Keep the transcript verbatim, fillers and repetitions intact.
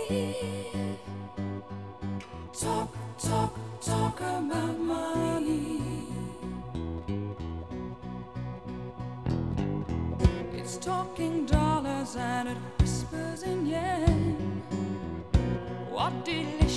Talk, talk, talk about money. It's talking dollars and it whispers in yen. What did